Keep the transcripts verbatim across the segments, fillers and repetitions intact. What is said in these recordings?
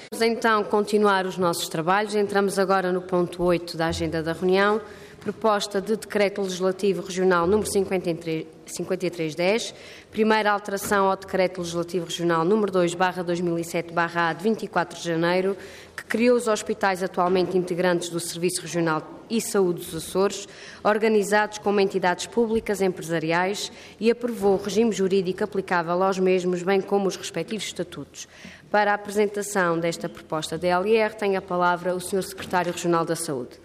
Vamos então continuar os nossos trabalhos. Entramos agora no ponto oito da agenda da reunião, proposta de Decreto Legislativo Regional número cinquenta e três dez, primeira alteração ao Decreto Legislativo Regional número dois barra dois mil e sete barra A de vinte e quatro de janeiro, que criou os hospitais atualmente integrantes do Serviço Regional e Saúde dos Açores, organizados como entidades públicas empresariais, e aprovou o regime jurídico aplicável aos mesmos, bem como os respectivos estatutos. Para a apresentação desta proposta da L R, tem a palavra o senhor Secretário Regional da Saúde.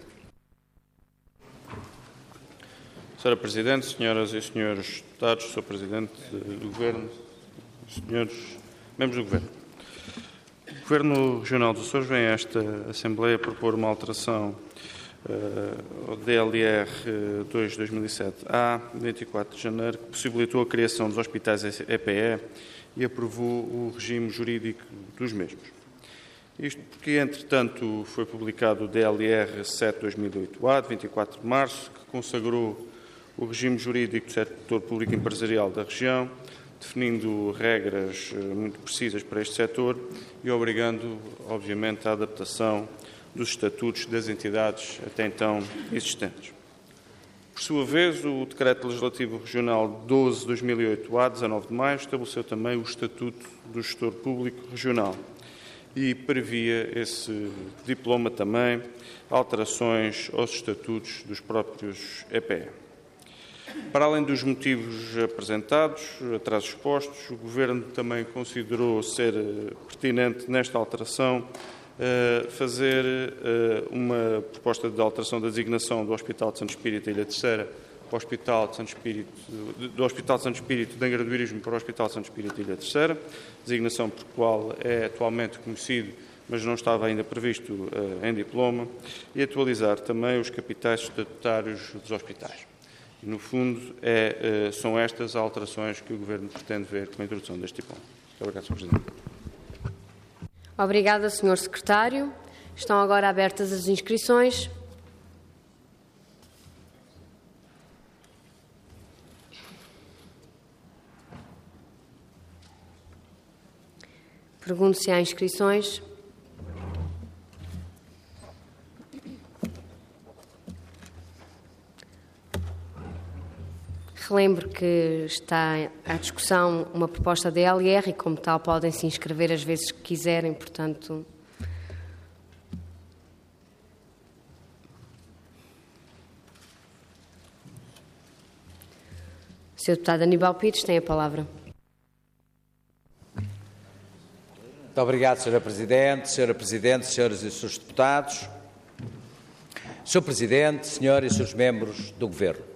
Senhora Presidente, senhoras e senhores deputados, senhor Presidente do Governo, senhores membros do Governo. O Governo Regional dos Açores vem a esta Assembleia propor uma alteração uh, ao D L R dois barra dois mil e sete A, de vinte e quatro de janeiro, que possibilitou a criação dos hospitais E P E e aprovou o regime jurídico dos mesmos. Isto porque, entretanto, foi publicado o D L R sete barra dois mil e oito A, de vinte e quatro de março, que consagrou o regime jurídico do setor público empresarial da região, definindo regras muito precisas para este setor e obrigando, obviamente, a adaptação dos estatutos das entidades até então existentes. Por sua vez, o Decreto Legislativo Regional doze barra dois mil e oito A, de dezanove de maio, estabeleceu também o Estatuto do Gestor Público Regional e previa esse diploma também alterações aos estatutos dos próprios E P E. Para além dos motivos apresentados, atrás expostos, o Governo também considerou ser pertinente nesta alteração fazer uma proposta de alteração da designação do Hospital de Santo Espírito da Ilha Terceira para o Hospital de Santo Espírito, do Hospital de Santo Espírito de Angra-do-Heroísmo para o Hospital de Santo Espírito da Ilha Terceira, designação por qual é atualmente conhecido, mas não estava ainda previsto uh, em diploma, e atualizar também os capitais estatutários dos hospitais. E, no fundo, é, uh, são estas as alterações que o Governo pretende ver com a introdução deste diploma. Muito obrigado, senhor Presidente. Obrigada, senhor Secretário. Estão agora abertas as inscrições. Pergunto se há inscrições. Relembro que está à discussão uma proposta da L R e, como tal, podem se inscrever às vezes que quiserem, portanto. senhor Deputado Aníbal Pires tem a palavra. Muito obrigado, senhora Presidente, senhora Presidente, senhoras e senhores deputados. senhor Presidente, senhoras e senhores membros do Governo.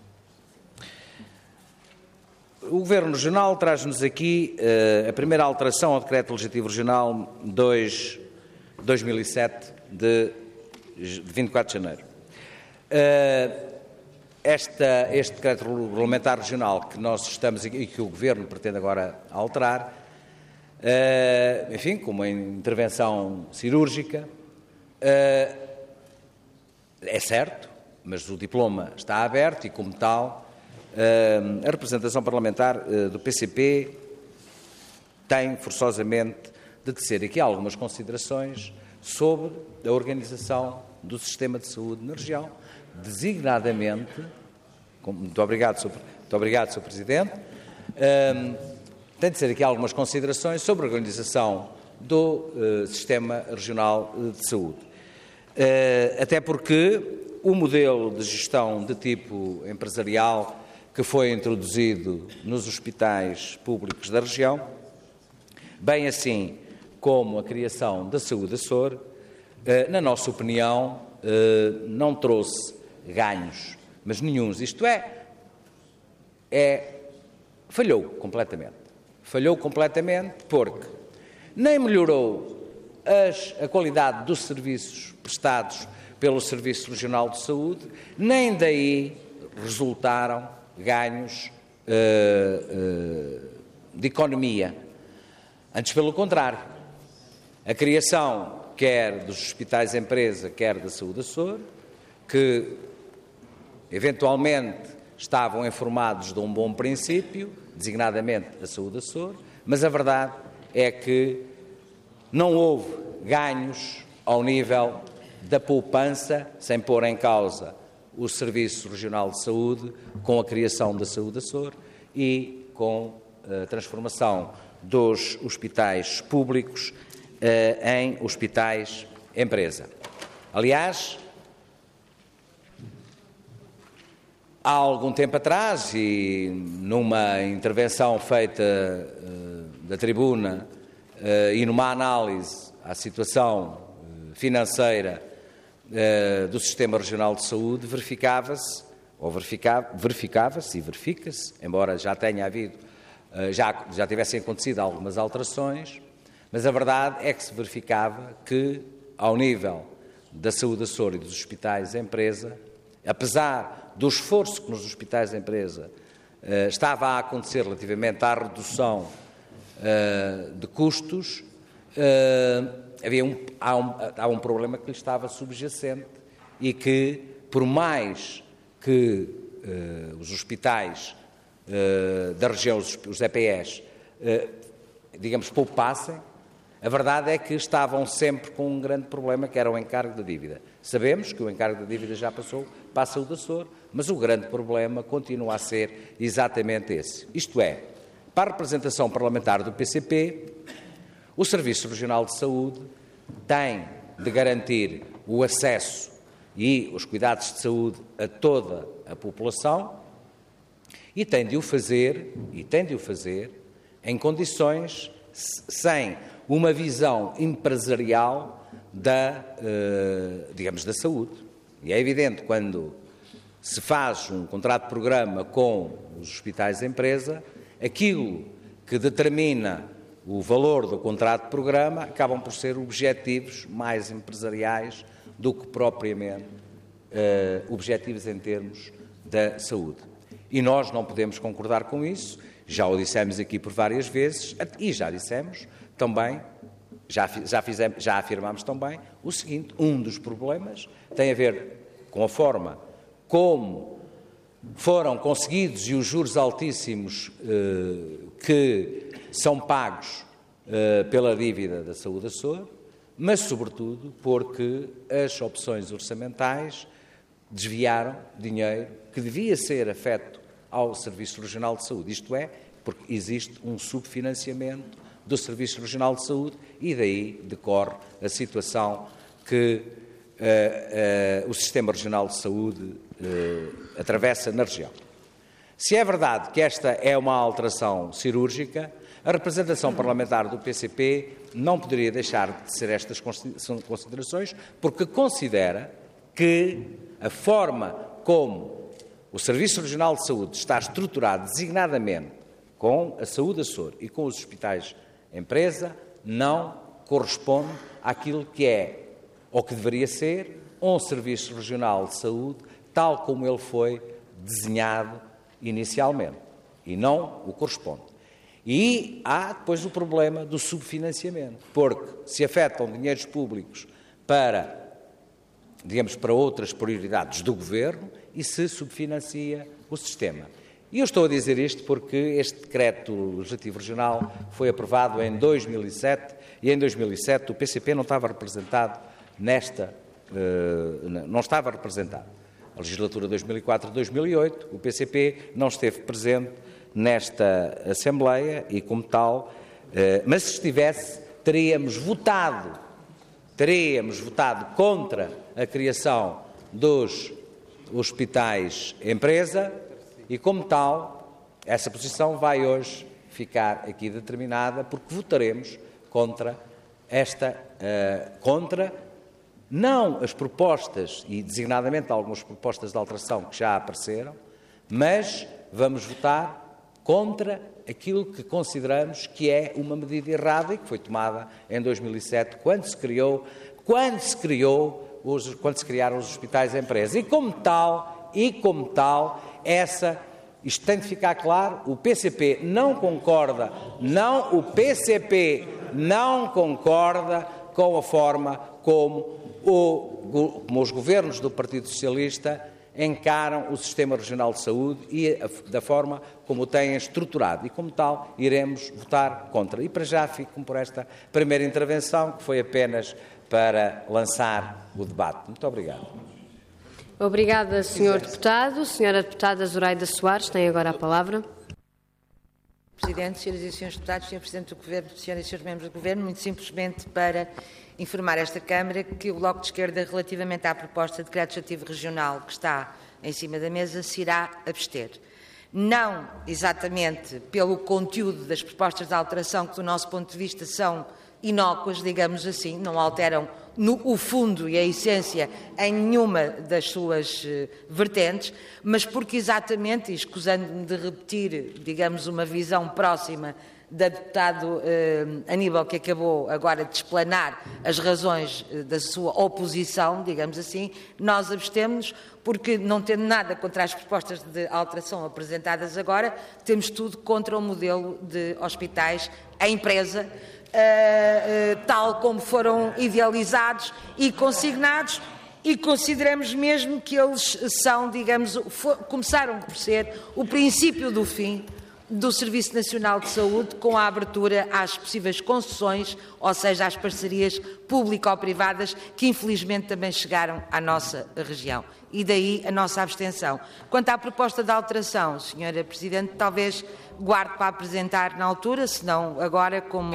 O Governo Regional traz-nos aqui uh, a primeira alteração ao Decreto Legislativo Regional dois barra dois mil e sete de vinte e quatro de janeiro. Uh, esta, este Decreto Regulamentar Regional que nós estamos e que o Governo pretende agora alterar, uh, enfim, com uma intervenção cirúrgica, uh, é certo, mas o diploma está aberto e, como tal, Uh, a representação parlamentar uh, do P C P tem forçosamente de tecer aqui algumas considerações sobre a organização do sistema de saúde na região, designadamente, com, muito obrigado, senhor, muito obrigado, senhor Presidente, uh, tem de ser aqui algumas considerações sobre a organização do uh, sistema regional de saúde. Uh, até porque o modelo de gestão de tipo empresarial que foi introduzido nos hospitais públicos da região, bem assim como a criação da Saúde Açores, na nossa opinião, não trouxe ganhos, mas nenhuns. Isto é, é, falhou completamente. Falhou completamente porque nem melhorou as, a qualidade dos serviços prestados pelo Serviço Regional de Saúde, nem daí resultaram ganhos uh, uh, de economia. Antes, pelo contrário, a criação quer dos hospitais empresa, quer da Saúde Açores, que eventualmente estavam informados de um bom princípio, designadamente a Saúde Açores, mas a verdade é que não houve ganhos ao nível da poupança, sem pôr em causa o Serviço Regional de Saúde, com a criação da Saúde Açor e com a transformação dos hospitais públicos eh, em hospitais empresa. Aliás, há algum tempo atrás, e numa intervenção feita uh, da tribuna uh, e numa análise à situação uh, financeira uh, do Sistema Regional de Saúde, verificava-se, ou verificava, verificava-se e verifica-se, embora já tenha havido, uh, já, já tivessem acontecido algumas alterações, mas a verdade é que se verificava que, ao nível da Saúde Açor e dos hospitais empresa, apesar do esforço que nos hospitais de empresa uh, estava a acontecer relativamente à redução uh, de custos, uh, havia um, há, um, há um problema que lhe estava subjacente e que, por mais que uh, os hospitais uh, da região, os, os E P Es, uh, digamos, poupassem, a verdade é que estavam sempre com um grande problema, que era o encargo da dívida. Sabemos que o encargo da dívida já passou para a Saúde Açor, mas o grande problema continua a ser exatamente esse. Isto é, para a representação parlamentar do P C P, o Serviço Regional de Saúde tem de garantir o acesso e os cuidados de saúde a toda a população e tem de o fazer, e tem de o fazer em condições sem uma visão empresarial da, eh, digamos, da saúde. E é evidente, quando se faz um contrato de programa com os hospitais de empresa, aquilo que determina o valor do contrato de programa acabam por ser objetivos mais empresariais do que propriamente eh, objetivos em termos da saúde. E nós não podemos concordar com isso, já o dissemos aqui por várias vezes, e já dissemos também, já, já, fizemos, já afirmamos também, o seguinte: um dos problemas tem a ver com a forma como foram conseguidos e os juros altíssimos eh, que são pagos eh, pela dívida da Saúde Açor, mas, sobretudo, porque as opções orçamentais desviaram dinheiro que devia ser afeto ao Serviço Regional de Saúde. Isto é, porque existe um subfinanciamento do Serviço Regional de Saúde e daí decorre a situação que uh, uh, o Sistema Regional de Saúde uh, atravessa na região. Se é verdade que esta é uma alteração cirúrgica, a representação parlamentar do P C P não poderia deixar de ser estas considerações, porque considera que a forma como o Serviço Regional de Saúde está estruturado designadamente com a Saúde Açor e com os hospitais empresa não corresponde àquilo que é, ou que deveria ser, um Serviço Regional de Saúde, tal como ele foi desenhado inicialmente, e não o corresponde. E há depois o problema do subfinanciamento, porque se afetam dinheiros públicos para, digamos, para outras prioridades do Governo e se subfinancia o sistema. E eu estou a dizer isto porque este decreto legislativo regional foi aprovado em dois mil e sete e em dois mil e sete o P C P não estava representado nesta, não estava representado. A legislatura dois mil e quatro a dois mil e oito, o P C P não esteve presente nesta Assembleia e, como tal, mas se estivesse, teríamos votado, teríamos votado contra a criação dos hospitais empresa. E, como tal, essa posição vai hoje ficar aqui determinada, porque votaremos contra esta, uh, contra não as propostas, e designadamente algumas propostas de alteração que já apareceram, mas vamos votar contra aquilo que consideramos que é uma medida errada e que foi tomada em dois mil e sete, quando se criou, quando se criou, os, quando se criaram os hospitais de empresa. E, como tal, e como tal, essa, isto tem de ficar claro, o P C P não concorda, não, o P C P não concorda com a forma como, o, como os governos do Partido Socialista encaram o Sistema Regional de Saúde e a, da forma como o têm estruturado. E, como tal, iremos votar contra. E, para já, fico por esta primeira intervenção, que foi apenas para lançar o debate. Muito obrigado. Obrigada, senhor Deputado. Senhora Deputada Zoraida Soares, tem agora a palavra. Presidente, senhoras e senhores deputados, senhor Presidente do Governo, senhoras e senhores membros do Governo, muito simplesmente para informar esta Câmara que o Bloco de Esquerda, relativamente à proposta de decreto legislativo regional que está em cima da mesa, se irá abster. Não exatamente pelo conteúdo das propostas de alteração, que do nosso ponto de vista são inócuas, digamos assim, não alteram no, o fundo e a essência em nenhuma das suas uh, vertentes, mas porque exatamente, e escusando-me de repetir, digamos, uma visão próxima da deputado uh, Aníbal, que acabou agora de explanar as razões uh, da sua oposição, digamos assim, nós abstemos porque, não tendo nada contra as propostas de alteração apresentadas agora, temos tudo contra o modelo de hospitais, a empresa, Uh, uh, tal como foram idealizados e consignados, e consideramos mesmo que eles são, digamos, for, começaram por ser o princípio do fim do Serviço Nacional de Saúde, com a abertura às possíveis concessões, ou seja, às parcerias público-privadas, que infelizmente também chegaram à nossa região. E daí a nossa abstenção. Quanto à proposta de alteração, senhora Presidente, talvez guarde para apresentar na altura, se não agora, como...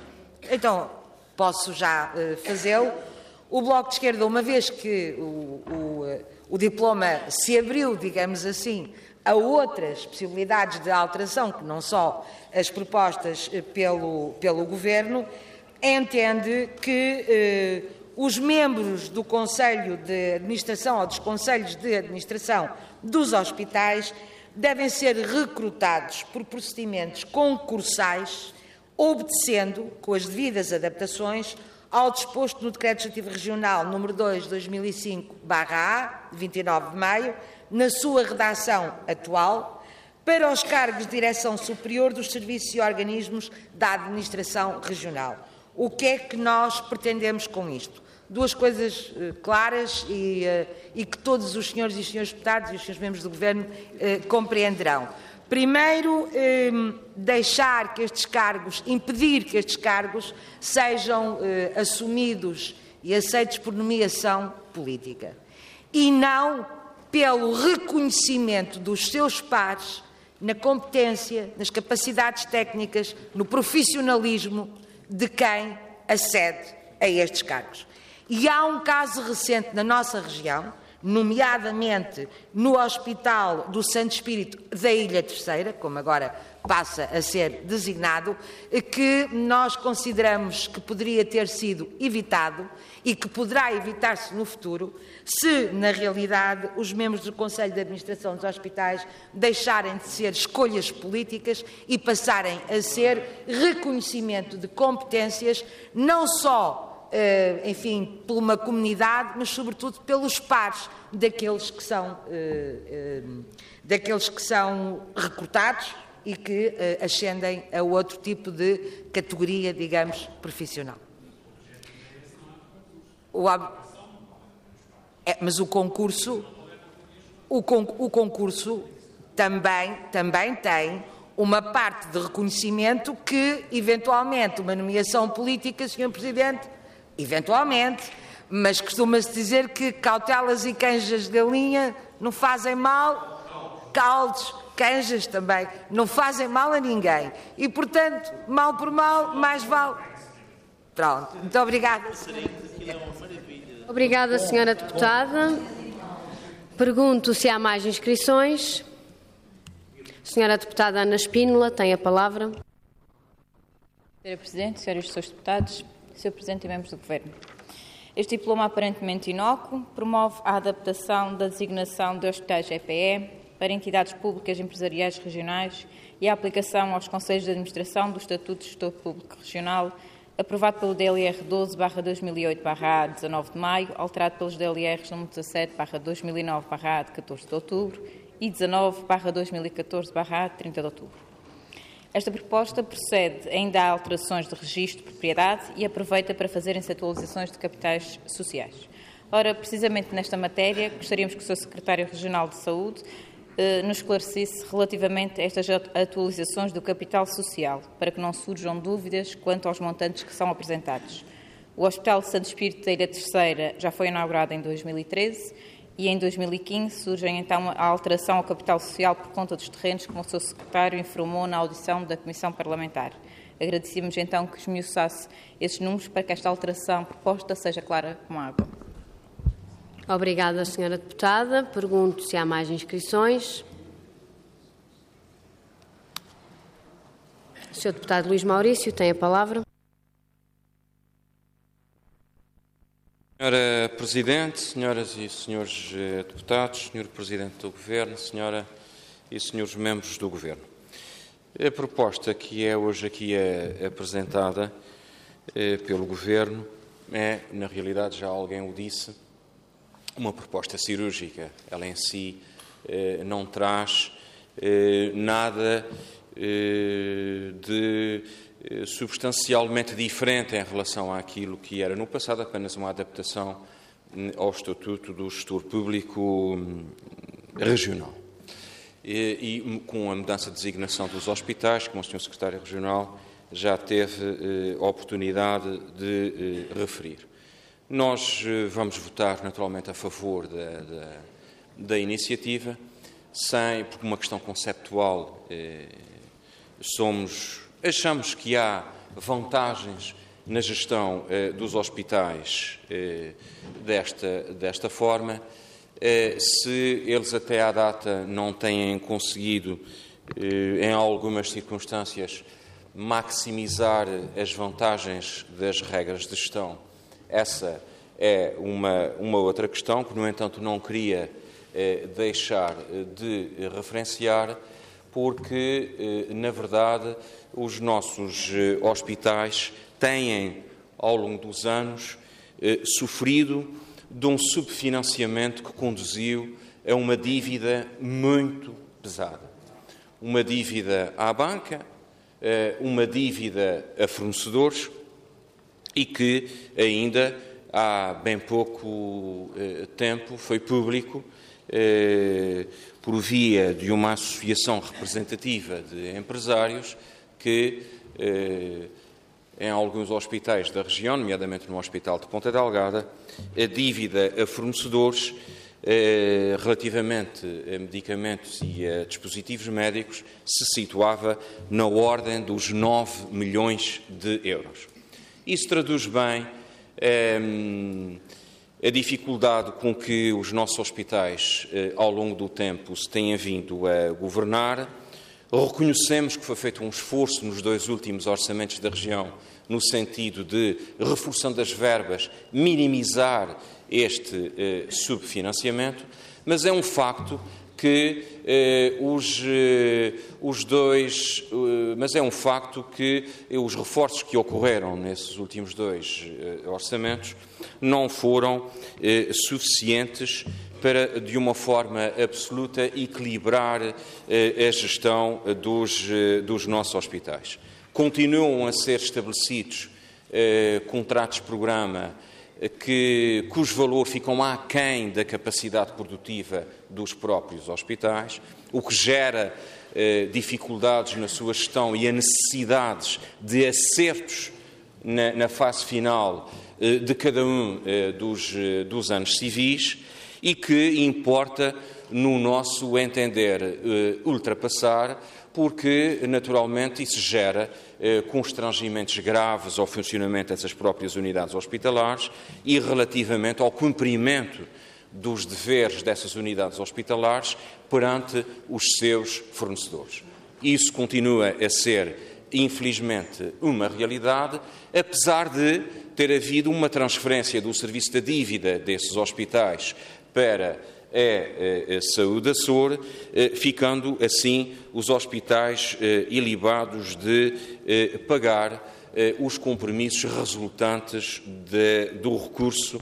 Então, posso já uh, fazê-lo. O Bloco de Esquerda, uma vez que o, o, uh, o diploma se abriu, digamos assim, a outras possibilidades de alteração, que não só as propostas uh, pelo, pelo Governo, entende que uh, os membros do Conselho de Administração ou dos Conselhos de Administração dos hospitais devem ser recrutados por procedimentos concursais, obedecendo, com as devidas adaptações, ao disposto no Decreto Legislativo Regional número dois de dois mil e cinco barra A, de vinte e nove de maio, na sua redação atual, para os cargos de direção superior dos serviços e organismos da administração regional. O que é que nós pretendemos com isto? Duas coisas uh, claras e, uh, e que todos os senhores e senhores deputados e os senhores membros do Governo uh, compreenderão. Primeiro, eh, deixar que estes cargos, impedir que estes cargos sejam eh, assumidos e aceitos por nomeação política. E não pelo reconhecimento dos seus pares na competência, nas capacidades técnicas, no profissionalismo de quem acede a estes cargos. E há um caso recente na nossa região, nomeadamente no Hospital do Santo Espírito da Ilha Terceira, como agora passa a ser designado, que nós consideramos que poderia ter sido evitado e que poderá evitar-se no futuro, se, na realidade, os membros do Conselho de Administração dos hospitais deixarem de ser escolhas políticas e passarem a ser reconhecimento de competências, não só Uh, enfim, por uma comunidade, mas sobretudo pelos pares daqueles que são, uh, uh, daqueles que são recrutados e que uh, ascendem a outro tipo de categoria, digamos, profissional. O, é, mas o concurso, o, con, o concurso também, também tem uma parte de reconhecimento que, eventualmente, uma nomeação política, senhor Presidente, eventualmente, mas costuma-se dizer que cautelas e canjas de galinha não fazem mal, caldos, canjas também, não fazem mal a ninguém. E, portanto, mal por mal, mais vale. Pronto, muito obrigada. Obrigada, senhora deputada. Pergunto se há mais inscrições. Senhora deputada Ana Spínola, tem a palavra. Senhora Presidente, senhoras e senhores deputados, senhor Presidente e membros do Governo. Este diploma aparentemente inócuo promove a adaptação da designação de hospitais G P E para entidades públicas empresariais regionais e a aplicação aos Conselhos de Administração do Estatuto de Gestor Público Regional, aprovado pelo D L R doze barra dois mil e oito barra A de dezanove de maio, alterado pelos D L Rs número dezassete barra dois mil e nove barra A de catorze de outubro e dezanove barra dois mil e catorze barra A de trinta de outubro. Esta proposta procede ainda a alterações de registro de propriedade e aproveita para fazerem-se atualizações de capitais sociais. Ora, precisamente nesta matéria, gostaríamos que o senhor Secretário Regional de Saúde eh, nos esclarecesse relativamente a estas atualizações do capital social, para que não surjam dúvidas quanto aos montantes que são apresentados. O Hospital Santo Espírito da Ilha Terceira já foi inaugurado em dois mil e treze e em dois mil e quinze surge então a alteração ao capital social por conta dos terrenos, como o senhor Secretário informou na audição da Comissão Parlamentar. Agradecíamos então que esmiuçasse esses números para que esta alteração proposta seja clara como a água. Obrigada, senhora Deputada. Pergunto se há mais inscrições. O senhor Deputado Luís Maurício tem a palavra. Senhora Presidente, senhoras e senhores deputados, senhor Presidente do Governo, senhora e senhores membros do Governo. A proposta que é hoje aqui é apresentada eh, pelo Governo é, na realidade, já alguém o disse, uma proposta cirúrgica. Ela em si eh, não traz eh, nada eh, de eh, substancialmente diferente em relação àquilo que era no passado, apenas uma adaptação ao Estatuto do Gestor Público Regional. E, e com a mudança de designação dos hospitais, como o senhor Secretário Regional já teve eh, oportunidade de eh, referir. Nós eh, vamos votar naturalmente a favor da, da, da iniciativa, sem, por uma questão conceptual, eh, somos, achamos que há vantagens na gestão eh, dos hospitais eh, desta, desta forma. Se eles até à data não têm conseguido, em algumas circunstâncias, maximizar as vantagens das regras de gestão, essa é uma, uma outra questão que, no entanto, não queria deixar de referenciar, porque, na verdade, os nossos hospitais têm, ao longo dos anos, sofrido de um subfinanciamento que conduziu a uma dívida muito pesada. Uma dívida à banca, uma dívida a fornecedores e que ainda há bem pouco tempo foi público, por via de uma associação representativa de empresários que em alguns hospitais da região, nomeadamente no Hospital de Ponta Delgada, a dívida a fornecedores eh, relativamente a medicamentos e a dispositivos médicos se situava na ordem dos nove milhões de euros. Isso traduz bem eh, a dificuldade com que os nossos hospitais, eh, ao longo do tempo, se têm vindo a governar. Reconhecemos que foi feito um esforço nos dois últimos orçamentos da região no sentido de reforçando as verbas, minimizar este eh, subfinanciamento, mas é um facto que eh, os, eh, os dois, eh, mas é um facto que os reforços que ocorreram nesses últimos dois eh, orçamentos não foram eh, suficientes para, de uma forma absoluta, equilibrar eh, a gestão dos, eh, dos nossos hospitais. Continuam a ser estabelecidos eh, contratos-programa que, cujo valor ficam aquém da capacidade produtiva dos próprios hospitais, o que gera eh, dificuldades na sua gestão e a necessidades de acertos na, na fase final eh, de cada um eh, dos, eh, dos anos civis e que importa, no nosso entender, eh, ultrapassar, porque, naturalmente, isso gera eh, constrangimentos graves ao funcionamento dessas próprias unidades hospitalares e relativamente ao cumprimento dos deveres dessas unidades hospitalares perante os seus fornecedores. Isso continua a ser, infelizmente, uma realidade, apesar de ter havido uma transferência do serviço da dívida desses hospitais para a, a, a saúde Açor, ficando assim os hospitais ilibados de pagar os compromissos resultantes de, do, recurso,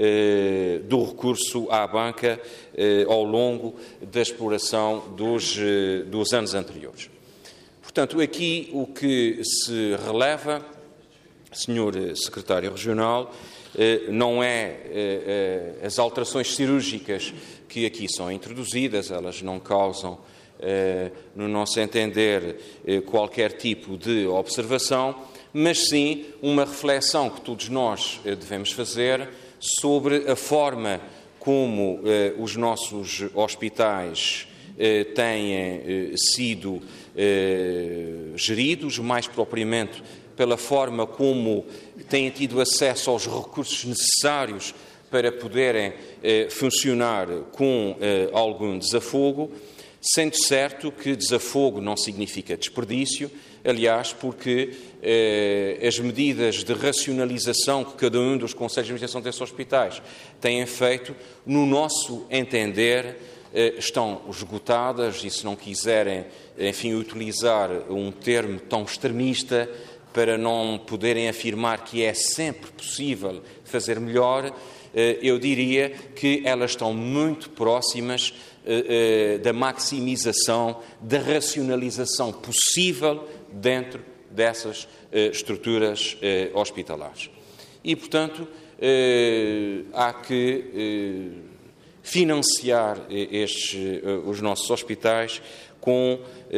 do recurso à banca ao longo da exploração dos, dos anos anteriores. Portanto, aqui o que se releva, senhor Secretário Regional, não é as alterações cirúrgicas que aqui são introduzidas, elas não causam, no nosso entender, qualquer tipo de observação, mas sim uma reflexão que todos nós devemos fazer sobre a forma como os nossos hospitais têm sido geridos, mais propriamente pela forma como têm tido acesso aos recursos necessários para poderem eh, funcionar com eh, algum desafogo, sendo certo que desafogo não significa desperdício, aliás, porque eh, as medidas de racionalização que cada um dos conselhos de administração desses hospitais têm feito, no nosso entender, eh, estão esgotadas, e se não quiserem, enfim, utilizar um termo tão extremista, para não poderem afirmar que é sempre possível fazer melhor, eu diria que elas estão muito próximas da maximização, da racionalização possível dentro dessas estruturas hospitalares. E, portanto, há que financiar estes, os nossos hospitais com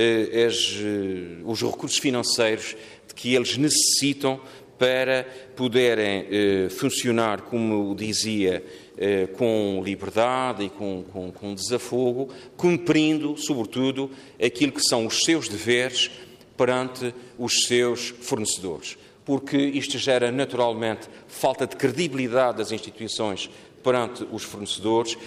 os recursos financeiros que eles necessitam para poderem eh, funcionar, como dizia, eh, com liberdade e com, com, com desafogo, cumprindo, sobretudo, aquilo que são os seus deveres perante os seus fornecedores. Porque isto gera, naturalmente, falta de credibilidade das instituições perante os fornecedores,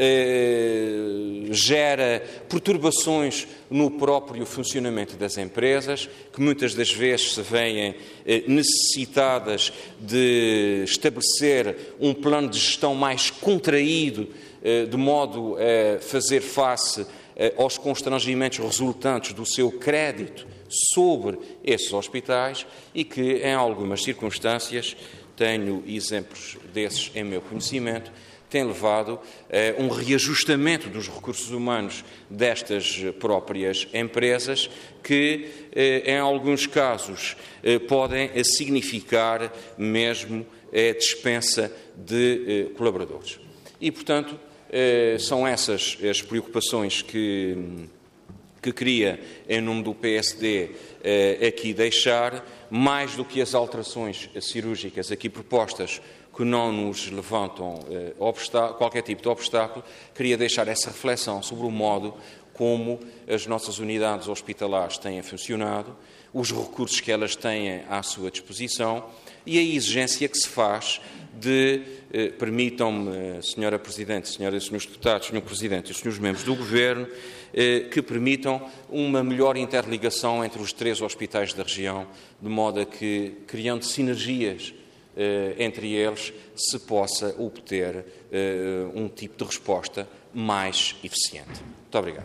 eh, gera perturbações no próprio funcionamento das empresas, que muitas das vezes se veem eh, necessitadas de estabelecer um plano de gestão mais contraído, eh, de modo a fazer face eh, aos constrangimentos resultantes do seu crédito sobre esses hospitais e que, em algumas circunstâncias, tenho exemplos desses em meu conhecimento, tem levado a um reajustamento dos recursos humanos destas próprias empresas que, em alguns casos, podem significar mesmo a dispensa de colaboradores. E, portanto, são essas as preocupações que, que queria, em nome do P S D, aqui deixar, mais do que as alterações cirúrgicas aqui propostas, que não nos levantam eh, qualquer tipo de obstáculo, queria deixar essa reflexão sobre o modo como as nossas unidades hospitalares têm funcionado, os recursos que elas têm à sua disposição e a exigência que se faz de, eh, permitam-me, Senhora Presidente, Senhoras e Senhores Deputados, Senhor Presidente e Senhores Membros do Governo, eh, que permitam uma melhor interligação entre os três hospitais da região, de modo a que, criando sinergias entre eles, se possa obter uh, um tipo de resposta mais eficiente. Muito obrigado.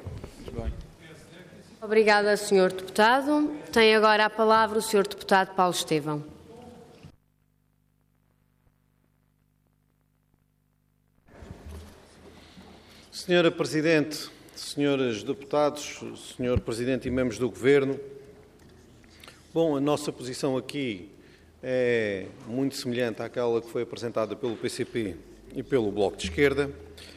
Obrigada, senhor Deputado. Tem agora a palavra o senhor Deputado Paulo Estevão. Senhora Presidente, senhores deputados, senhor Presidente e membros do Governo, bom, a nossa posição aqui é muito semelhante àquela que foi apresentada pelo P C P e pelo Bloco de Esquerda.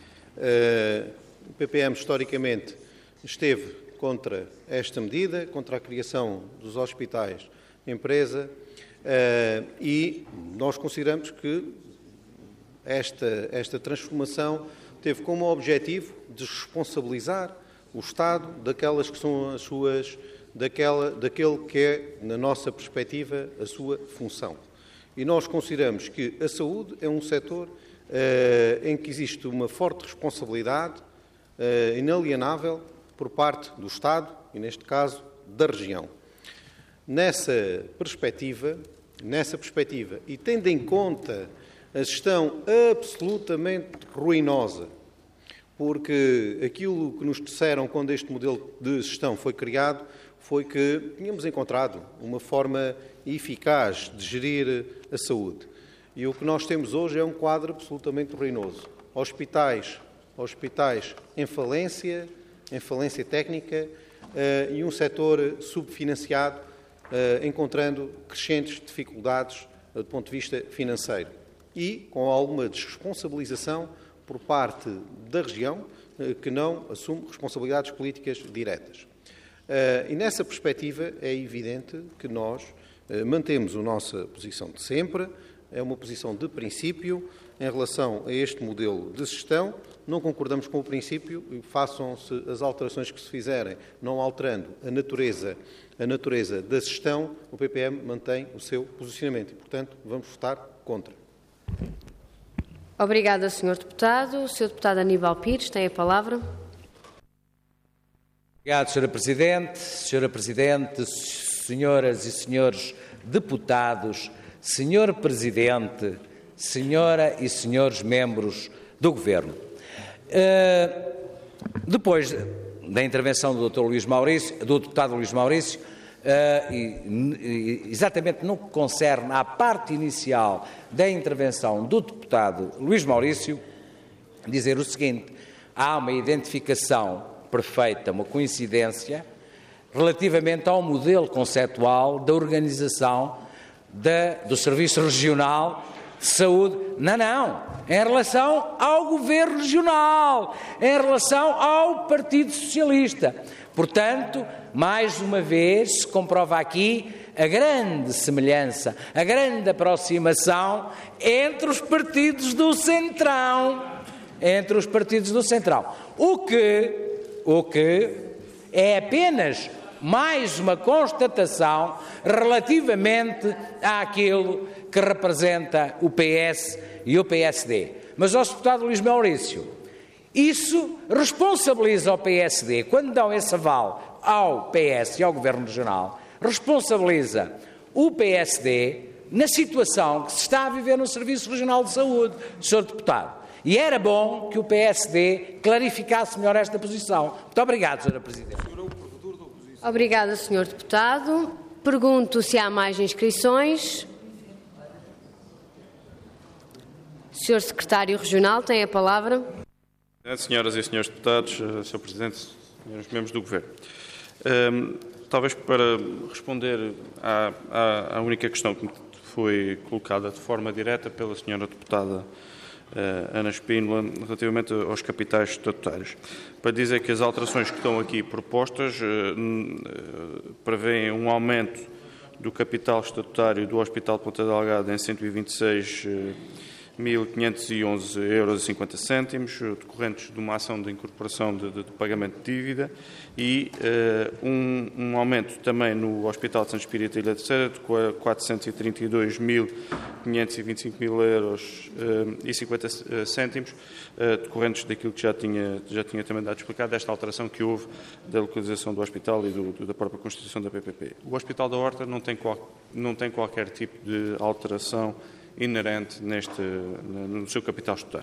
O P P M, historicamente, esteve contra esta medida, contra a criação dos hospitais empresa, e nós consideramos que esta, esta transformação teve como objetivo desresponsabilizar o Estado daquelas que são as suas Daquela, daquele que é, na nossa perspectiva, a sua função. E nós consideramos que a saúde é um setor uh, em que existe uma forte responsabilidade uh, inalienável por parte do Estado e, neste caso, da região. Nessa perspectiva, nessa perspectiva e tendo em conta a gestão absolutamente ruinosa, porque aquilo que nos disseram quando este modelo de gestão foi criado foi que tínhamos encontrado uma forma eficaz de gerir a saúde. E o que nós temos hoje é um quadro absolutamente ruinoso. Hospitais, hospitais em falência, em falência técnica uh, e um setor subfinanciado, uh, encontrando crescentes dificuldades uh, do ponto de vista financeiro. e com alguma desresponsabilização por parte da região, que não assume responsabilidades políticas diretas. E nessa perspectiva é evidente que nós mantemos a nossa posição de sempre, é uma posição de princípio em relação a este modelo de gestão. Não concordamos com o princípio e façam-se as alterações que se fizerem, não alterando a natureza, a natureza da gestão, o P P M mantém o seu posicionamento e, portanto, vamos votar contra. Obrigada, senhor Deputado. O senhor Deputado Aníbal Pires tem a palavra. Obrigado, senhora Presidente. senhora Presidente, senhoras e senhores deputados, senhor Presidente, senhora e senhores membros do Governo. Uh, depois da intervenção do doutor Luís Maurício, do deputado Luís Maurício, uh, e, e, exatamente no que concerne à parte inicial da intervenção do deputado Luís Maurício, dizer o seguinte: há uma identificação perfeita, uma coincidência, relativamente ao modelo conceptual da organização da, do Serviço Regional de Saúde. Não, não, em relação ao Governo Regional, em relação ao Partido Socialista. Portanto, mais uma vez, se comprova aqui a grande semelhança, a grande aproximação entre os partidos do Centrão, entre os partidos do Centrão. O que, o que é apenas mais uma constatação relativamente àquilo que representa o P S e o P S D. Mas, ao deputado Luís Maurício, isso responsabiliza o P S D, quando dão esse aval ao P S e ao Governo Regional, responsabiliza o P S D na situação que se está a viver no Serviço Regional de Saúde, senhor Deputado. E era bom que o P S D clarificasse melhor esta posição. Muito obrigado, senhora Presidente. Obrigada, senhor Deputado. Pergunto se há mais inscrições. senhor Secretário Regional tem a palavra. Senhoras e senhores deputados, senhor Presidente, senhores membros do Governo. Um, talvez para responder à, à, à única questão que foi colocada de forma direta pela senhora deputada Uh, Ana Espínola, relativamente aos capitais estatutários, para dizer que as alterações que estão aqui propostas uh, uh, prevêem um aumento do capital estatutário do Hospital de Ponta Delgada em cento e vinte e seis mil quinhentos e onze euros e cinquenta cêntimos, decorrentes de uma ação de incorporação de, de, de pagamento de dívida, e uh, um, um aumento também no Hospital de Santo Espírito e Ilha Terceira de quatrocentos e trinta e dois mil quinhentos e vinte e cinco mil euros uh, e cinquenta cêntimos, uh, decorrentes daquilo que já tinha, já tinha também dado explicado, desta alteração que houve da localização do hospital e do, do, da própria constituição da P P P. O Hospital da Horta não tem, qual, não tem qualquer tipo de alteração inerente neste, no seu capital estatutário.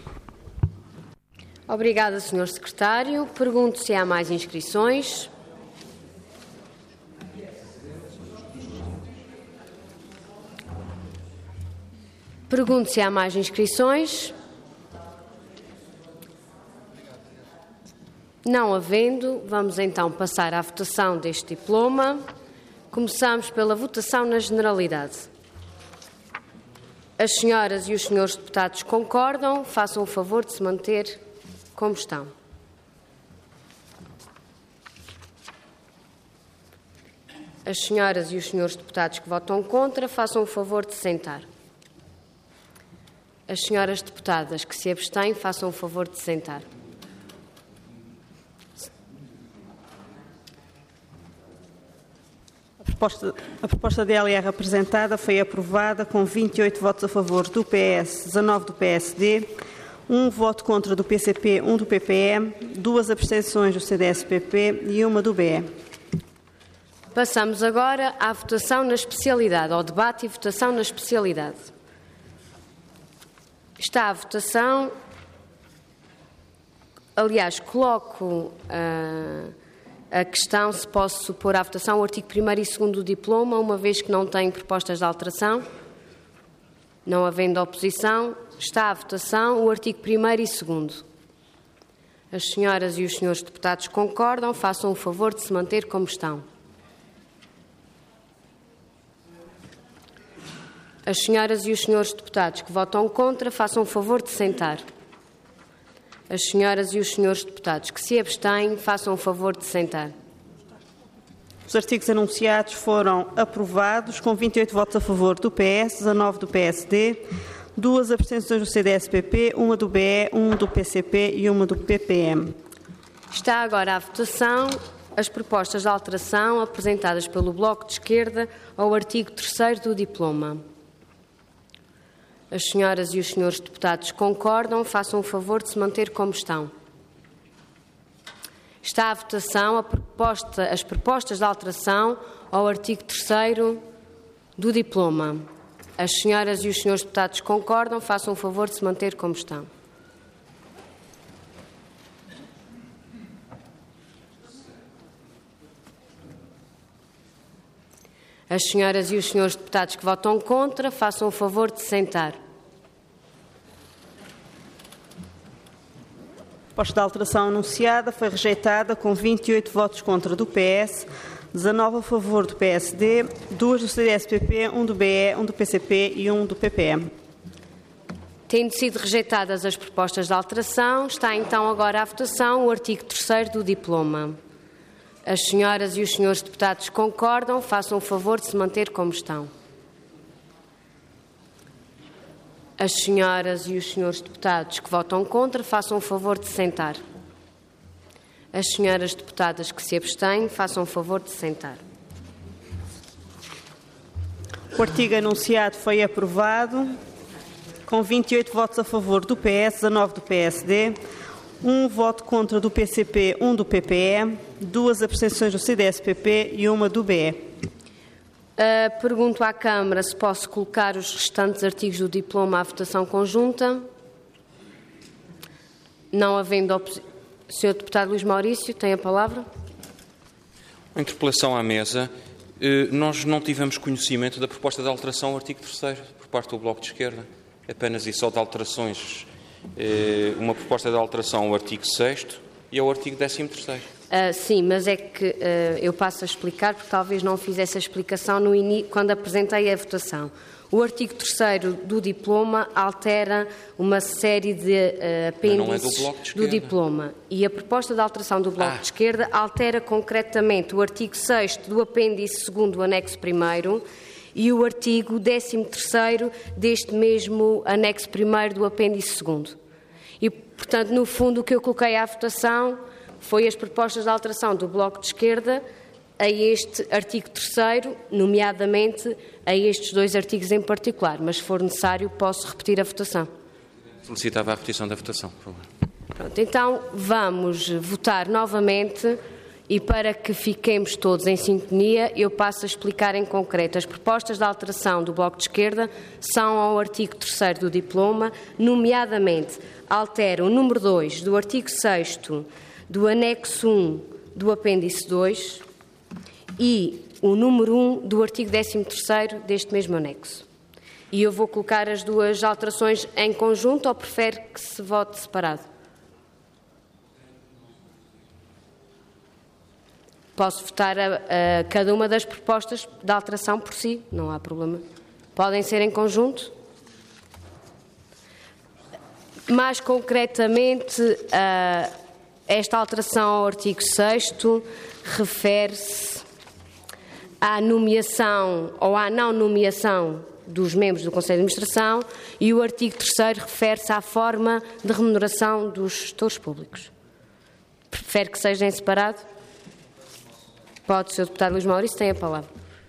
Obrigada, senhor Secretário. Pergunto se há mais inscrições. Pergunto se há mais inscrições. Não havendo, vamos então passar à votação deste diploma. Começamos pela votação na generalidade. As senhoras e os senhores deputados concordam, façam o favor de se manter como estão. As senhoras e os senhores deputados que votam contra, façam o favor de se sentar. As senhoras deputadas que se abstêm, façam o favor de se sentar. A proposta, a proposta de L R apresentada foi aprovada com vinte e oito votos a favor do P S, dezanove do P S D, um voto contra do P C P, um do P P M, duas abstenções do C D S P P e uma do B E. Passamos agora à votação na especialidade, ao debate e votação na especialidade. Está a votação. Aliás, coloco uh, a questão se posso supor à votação o artigo primeiro e segundo do diploma, uma vez que não tem propostas de alteração. Não havendo oposição, está à votação o artigo primeiro e segundo. As senhoras e os senhores deputados concordam, façam o favor de se manter como estão. As senhoras e os senhores deputados que votam contra, façam o favor de sentar. As senhoras e os senhores deputados que se abstêm, façam o favor de sentar. Os artigos anunciados foram aprovados com vinte e oito votos a favor do P S, dezanove do P S D, duas abstenções do C D S P P, uma do B E, uma do P C P e uma do P P M. Está agora à votação as propostas de alteração apresentadas pelo Bloco de Esquerda ao artigo terceiro do diploma. As senhoras e os senhores deputados concordam, façam o favor de se manter como estão. Está à votação a proposta, as propostas de alteração ao artigo terceiro do diploma. As senhoras e os senhores deputados concordam, façam o favor de se manter como estão. As senhoras e os senhores deputados que votam contra, façam o favor de sentar. A proposta de alteração anunciada foi rejeitada com vinte e oito votos contra do P S, dezanove a favor do P S D, duas do C D S P P, um do B E, um do P C P e um do P P M. Tendo sido rejeitadas as propostas de alteração, está então agora à votação o artigo terceiro do diploma. As senhoras e os senhores deputados concordam, façam o favor de se manter como estão. As senhoras e os senhores deputados que votam contra, façam o favor de sentar. As senhoras deputadas que se abstêm, façam o favor de sentar. O artigo anunciado foi aprovado com vinte e oito votos a favor do P S, dezanove do P S D, um voto contra do P C P, um do P P E, duas abstenções do C D S P P e uma do B E. Uh, pergunto à Câmara se posso colocar os restantes artigos do diploma à votação conjunta. Não havendo oposição. senhor Deputado Luís Maurício, tem a palavra. A interpelação à mesa. Nós não tivemos conhecimento da proposta de alteração ao artigo terceiro por parte do Bloco de Esquerda. Apenas e só de alterações. Uma proposta de alteração ao artigo sexto e ao artigo décimo terceiro. Uh, sim, mas é que uh, eu passo a explicar, porque talvez não fiz essa explicação no in... quando apresentei a votação. O artigo terceiro do diploma altera uma série de uh, apêndices não é do, do diploma. E a proposta de alteração do Bloco ah. de Esquerda altera concretamente o artigo sexto do apêndice segundo do anexo primeiro e o artigo décimo terceiro deste mesmo anexo primeiro do apêndice segundo. E, portanto, no fundo, o que eu coloquei à votação foi as propostas de alteração do Bloco de Esquerda a este artigo terceiro, nomeadamente a estes dois artigos em particular, mas se for necessário posso repetir a votação. Solicitava a repetição da votação, por favor. Pronto, então vamos votar novamente e para que fiquemos todos em sintonia, eu passo a explicar em concreto. As propostas de alteração do Bloco de Esquerda são ao artigo terceiro do diploma, nomeadamente altera o número dois do artigo sexto do anexo um do apêndice dois e o número um do artigo décimo terceiro deste mesmo anexo. E eu vou colocar as duas alterações em conjunto ou prefere que se vote separado? Posso votar a, a cada uma das propostas de alteração por si, não há problema. Podem ser em conjunto? Mais concretamente, a esta alteração ao artigo sexto refere-se à nomeação ou à não nomeação dos membros do Conselho de Administração e o artigo terceiro refere-se à forma de remuneração dos gestores públicos. Prefere que seja em separado? Pode, senhor Deputado Luís Maurício, tem a palavra.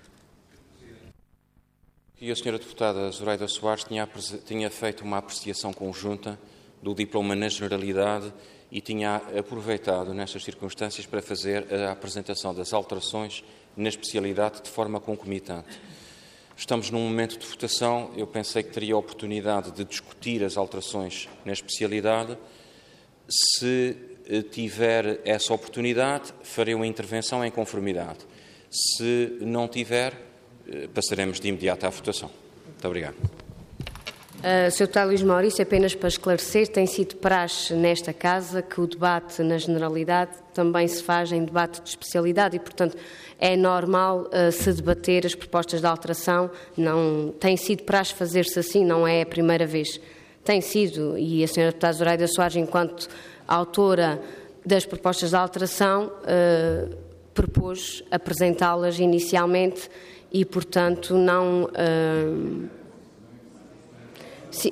E a senhora Deputada Zoraida Soares tinha, tinha feito uma apreciação conjunta do diploma na generalidade e tinha aproveitado nestas circunstâncias para fazer a apresentação das alterações na especialidade de forma concomitante. Estamos num momento de votação, eu pensei que teria a oportunidade de discutir as alterações na especialidade. Se tiver essa oportunidade, farei uma intervenção em conformidade. Se não tiver, passaremos de imediato à votação. Muito obrigado. Uh, senhor Deputado Luís Maurício, apenas para esclarecer, tem sido praxe nesta Casa que o debate na generalidade também se faz em debate de especialidade e, portanto, é normal uh, se debater as propostas de alteração. Não, tem sido praxe fazer-se assim, não é a primeira vez. Tem sido, e a senhora Deputada Zoraida Soares, enquanto autora das propostas de alteração, uh, propôs apresentá-las inicialmente e, portanto, não... Uh, Sim,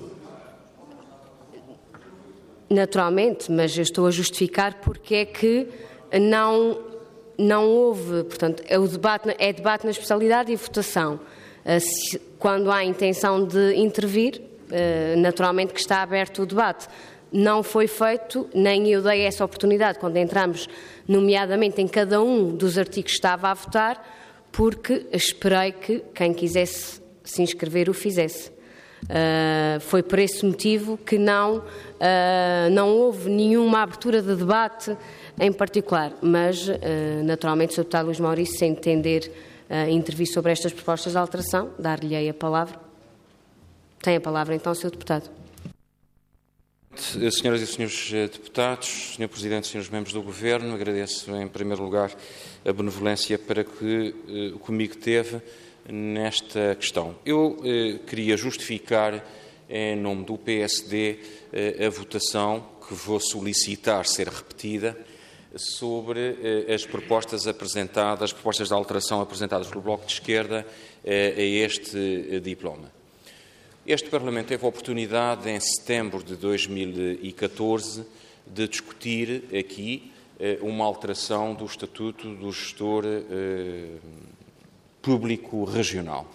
naturalmente, mas eu estou a justificar porque é que não, não houve, portanto, é, o debate, é debate na especialidade e votação. Quando há intenção de intervir, naturalmente que está aberto o debate. Não foi feito, nem eu dei essa oportunidade quando entramos, nomeadamente em cada um dos artigos que estava a votar, porque esperei que quem quisesse se inscrever o fizesse. Uh, foi por esse motivo que não, uh, não houve nenhuma abertura de debate em particular, mas uh, naturalmente o senhor Deputado Luís Maurício, sem entender uh, intervir sobre estas propostas de alteração, dar-lhe a palavra. Tem a palavra então o senhor Deputado. Senhoras e senhores deputados, senhor Presidente, senhores membros do Governo, agradeço em primeiro lugar a benevolência para que uh, comigo teve nesta questão. Eu eh, queria justificar, em nome do P S D, eh, a votação que vou solicitar ser repetida sobre eh, as propostas apresentadas, as propostas de alteração apresentadas pelo Bloco de Esquerda eh, a este eh, diploma. Este Parlamento teve a oportunidade, em setembro de dois mil e catorze, de discutir aqui eh, uma alteração do Estatuto do Gestor eh, Público Regional.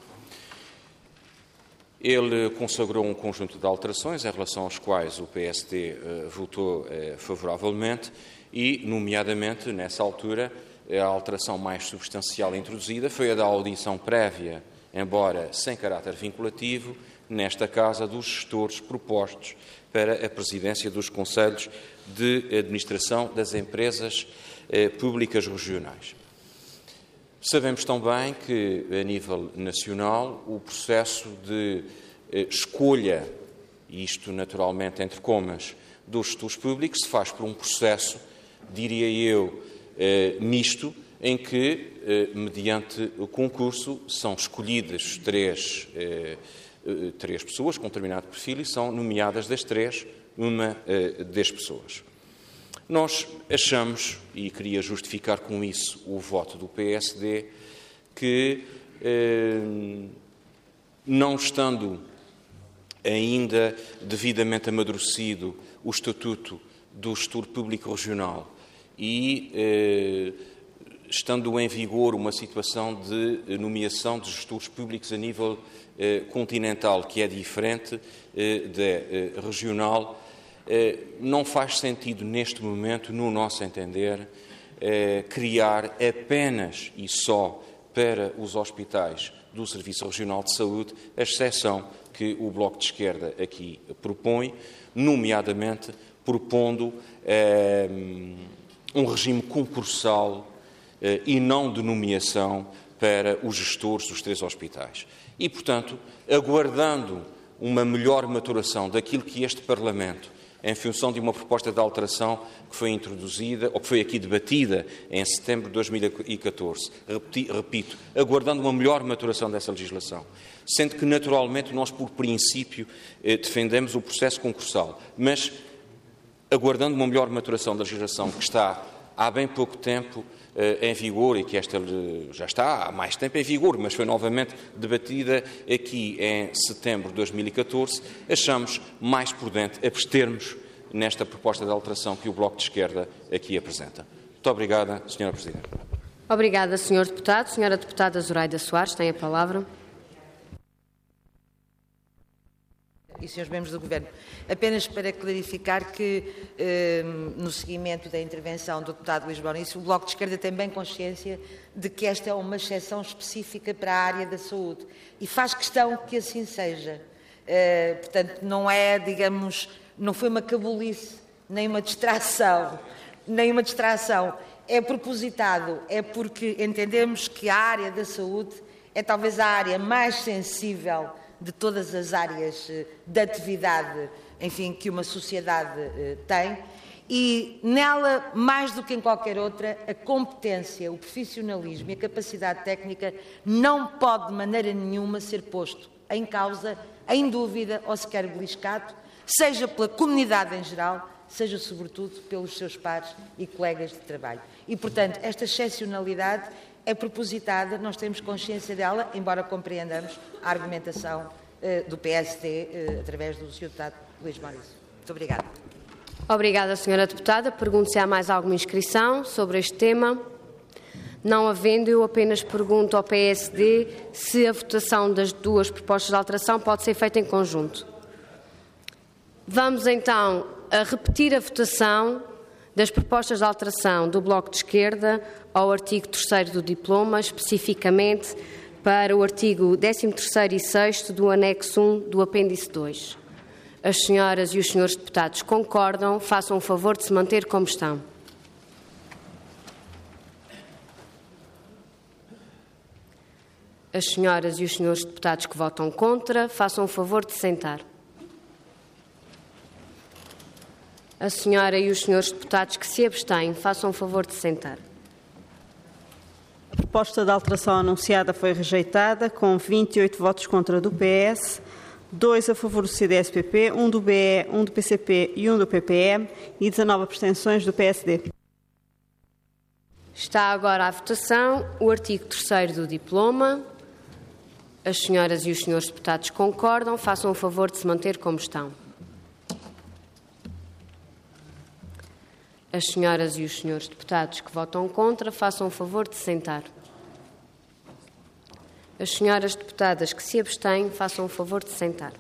Ele consagrou um conjunto de alterações em relação às quais o P S D uh, votou uh, favoravelmente e, nomeadamente, nessa altura, a alteração mais substancial introduzida foi a da audição prévia, embora sem caráter vinculativo, nesta Casa dos gestores propostos para a presidência dos Conselhos de Administração das Empresas uh, Públicas Regionais. Sabemos também que, a nível nacional, o processo de eh, escolha, e isto naturalmente entre comas, dos gestores públicos se faz por um processo, diria eu, eh, misto, em que, eh, mediante o concurso, são escolhidas três, eh, três pessoas com determinado perfil e são nomeadas das três uma eh, das pessoas. Nós achamos, e queria justificar com isso o voto do P S D, que, eh, não estando ainda devidamente amadurecido o Estatuto do Gestor Público Regional e, eh, estando em vigor uma situação de nomeação de gestores públicos a nível eh, continental, que é diferente eh, da eh, regional, não faz sentido, neste momento, no nosso entender, criar apenas e só para os hospitais do Serviço Regional de Saúde a exceção que o Bloco de Esquerda aqui propõe, nomeadamente propondo um regime concursal e não de nomeação para os gestores dos três hospitais. E, portanto, aguardando uma melhor maturação daquilo que este Parlamento, em função de uma proposta de alteração que foi introduzida, ou que foi aqui debatida em setembro de dois mil e catorze. Repeti, repito, aguardando uma melhor maturação dessa legislação. Sendo que, naturalmente, nós, por princípio, eh, defendemos o processo concursal, mas aguardando uma melhor maturação da legislação que está há bem pouco tempo em vigor e que esta já está há mais tempo em vigor, mas foi novamente debatida aqui em setembro de dois mil e catorze, achamos mais prudente abstermos nesta proposta de alteração que o Bloco de Esquerda aqui apresenta. Muito obrigada, senhora Presidente. Obrigada, senhor Deputado. Senhora Deputada Zoraida Soares, tem a palavra. E senhores membros do Governo, apenas para clarificar que, eh, no seguimento da intervenção do deputado Luís Maurício, o Bloco de Esquerda tem bem consciência de que esta é uma exceção específica para a área da saúde e faz questão que assim seja. Eh, portanto, não é, digamos, não foi uma cabulice, nem uma distração, nem uma distração. É propositado, é porque entendemos que a área da saúde é talvez a área mais sensível de todas as áreas de atividade, enfim, que uma sociedade tem. E nela, mais do que em qualquer outra, a competência, o profissionalismo e a capacidade técnica não pode de maneira nenhuma ser posto em causa, em dúvida ou sequer beliscado, seja pela comunidade em geral, seja sobretudo pelos seus pares e colegas de trabalho. E, portanto, esta excepcionalidade é propositada, nós temos consciência dela, embora compreendamos a argumentação eh, do P S D eh, através do senhor Deputado Luís Maurício. Muito obrigada. Obrigada, senhora Deputada. Pergunto se há mais alguma inscrição sobre este tema. Não havendo, eu apenas pergunto ao P S D se a votação das duas propostas de alteração pode ser feita em conjunto. Vamos então a repetir a votação das propostas de alteração do Bloco de Esquerda ao artigo terceiro do diploma, especificamente para o artigo décimo terceiro e sexto do anexo um do apêndice dois. As senhoras e os senhores deputados concordam, façam o favor de se manter como estão. As senhoras e os senhores deputados que votam contra, façam o favor de se sentar. A senhora e os senhores deputados que se abstêm, façam o favor de se sentar. A proposta de alteração anunciada foi rejeitada, com vinte e oito votos contra do P S, dois a favor do C D S P P, um do B E, um do P C P e um do P P E e dezanove abstenções do P S D. Está agora à votação o artigo terceiro do diploma. As senhoras e os senhores deputados concordam, façam o favor de se manter como estão. As senhoras e os senhores deputados que votam contra, façam o favor de se sentar. As senhoras deputadas que se abstêm, façam o favor de se sentar.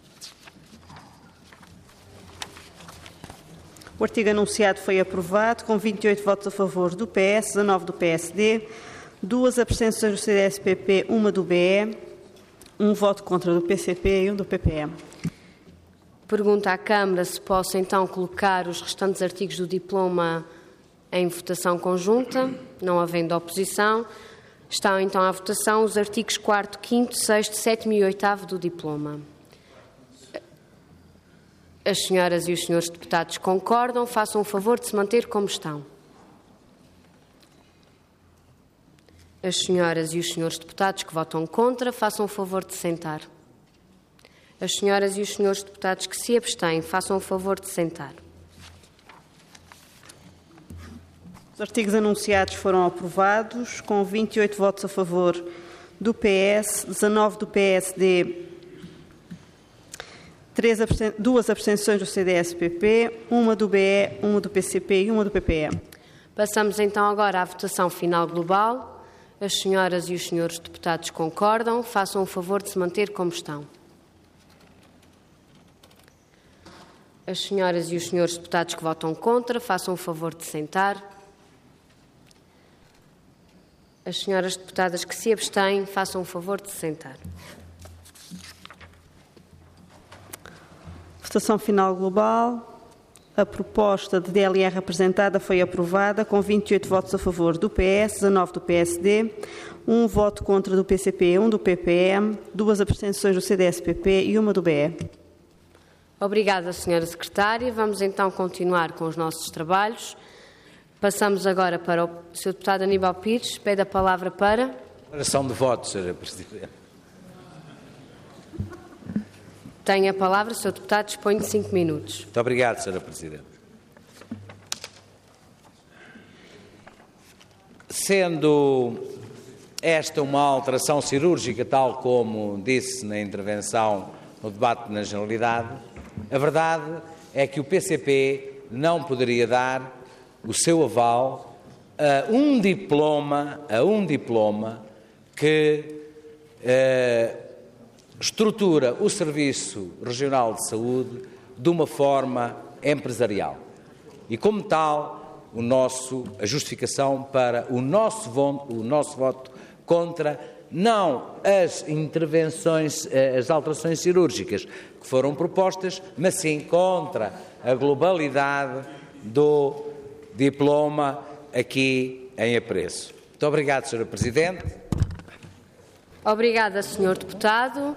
O artigo anunciado foi aprovado, com vinte e oito votos a favor do P S, dezanove do P S D, duas abstenções do C D S P P, uma do B E, um voto contra do P C P e um do P P E. Pergunto à Câmara se posso então colocar os restantes artigos do diploma em votação conjunta, não havendo oposição. Estão então à votação os artigos quarto, quinto, sexto, sétimo e oitavo do diploma. As senhoras e os senhores deputados concordam, façam o favor de se manter como estão. As senhoras e os senhores deputados que votam contra, façam o favor de se sentar. As senhoras e os senhores deputados que se abstêm, façam o favor de se sentar. Os artigos anunciados foram aprovados, com vinte e oito votos a favor do P S, dezanove do P S D, três absten- duas abstenções do C D S P P, uma do B E, uma do P C P e uma do P P E. Passamos então agora à votação final global. As senhoras e os senhores deputados concordam, façam o favor de se manter como estão. As senhoras e os senhores deputados que votam contra, façam o favor de sentar. As senhoras deputadas que se abstêm, façam o favor de sentar. Votação final global. A proposta de D L R apresentada foi aprovada, com vinte e oito votos a favor do P S, dezanove do P S D, um voto contra do P C P, um do P P E, duas abstenções do C D S P P e uma do B E. Obrigada, senhora Secretária. Vamos então continuar com os nossos trabalhos. Passamos agora para o senhor Deputado Aníbal Pires. Pede a palavra para... Declaração de votos, senhora Presidente. Tem a palavra, senhor Deputado, dispõe de cinco minutos. Muito obrigado, senhora Presidente. Sendo esta uma alteração cirúrgica, tal como disse na intervenção no debate na Generalidade, a verdade é que o P C P não poderia dar o seu aval a um diploma, a um diploma que eh, estrutura o Serviço Regional de Saúde de uma forma empresarial. E, como tal, o nosso, a justificação para o nosso, voto, o nosso voto contra não as intervenções, as alterações cirúrgicas que foram propostas, mas sim contra a globalidade do diploma aqui em apreço. Muito obrigado, senhora Presidente. Obrigada, senhor Deputado.